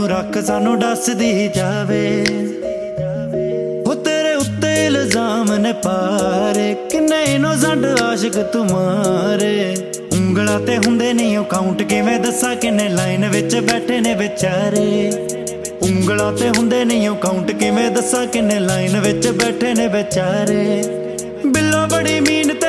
ਰੱਖ ਸਾਨੂੰ ਦੱਸਦੀ ਜਾਵੇ। ਉਹ ਤੇਰੇ ਉੱਤੇ ਇਲਜ਼ਾਮ ਨੇ ਪਾਰੇ, ਕਿੰਨੇ ਇਨੋਸੈਂਟ ਆਸ਼ਿਕ ਤੁਮਾਰੇ। ਉਂਗਲਾਂ ਤੇ ਹੁੰਦੇ ਨਹੀਂ ਉਹ ਕਾਊਂਟ, ਕਿਵੇਂ ਦੱਸਾਂ ਕਿੰਨੇ ਲਾਈਨ ਵਿੱਚ ਬੈਠੇ ਨੇ ਵਿਚਾਰੇ। ਉਂਗਲਾਂ ਤੇ ਹੁੰਦੇ ਨਹੀਂ ਉਹ ਕਾਊਂਟ, ਕਿਵੇਂ ਦੱਸਾਂ ਕਿੰਨੇ ਲਾਈਨ ਵਿੱਚ ਬੈਠੇ ਨੇ ਵਿਚਾਰੇ। ਬਿੱਲੋ ਬੜੀ ਮੀਨ